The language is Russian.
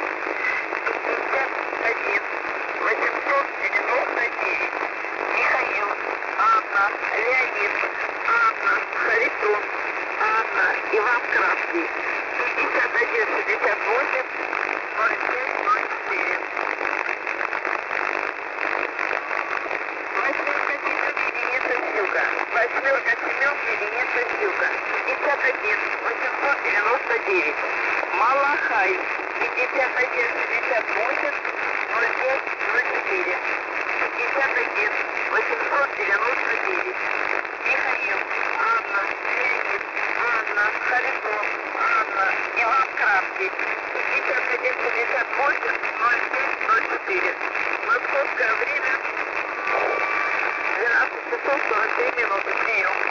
899. Михаил, Анна, Леонид, Анна, Харитон, Анна, Иван Краский. 5168 0704. Восьмерка семерки единица Сюга. 51 899. Малахай. 5168 0504. 51 899. Михаил, Анна, Леонид, Анна, Харитон, Анна, Иван Краский. 5158 0704. Московское время 12 часов 43 минуты. Прием.